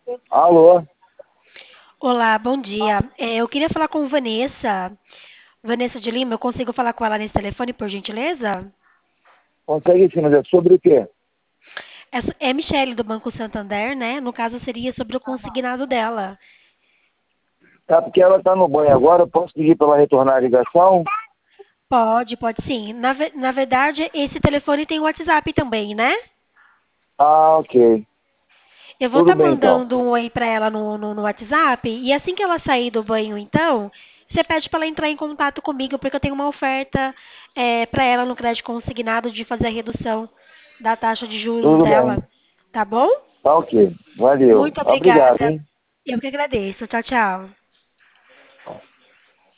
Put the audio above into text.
Alô? Olá, bom dia. Eu queria falar com Vanessa. Vanessa de Lima, eu consigo falar com ela nesse telefone, por gentileza? Consegue sim, mas é sobre o quê? É Michele do Banco Santander, né? No caso, seria sobre o consignado dela. Tá, porque ela tá no banho agora, eu posso pedir para ela retornar a ligação? Pode sim. Na verdade, esse telefone tem o WhatsApp também, né? Ah, ok. Eu vou Tudo estar bem então. mandando um oi pra ela no WhatsApp. E assim que ela sair do banho, então, você pede para ela entrar em contato comigo, porque eu tenho uma oferta para ela no crédito consignado de fazer a redução da taxa de juros Tudo dela. bem. Tá bom? Tá ok. Valeu. Muito Obrigado, obrigada. hein? Eu que agradeço. Tchau, tchau.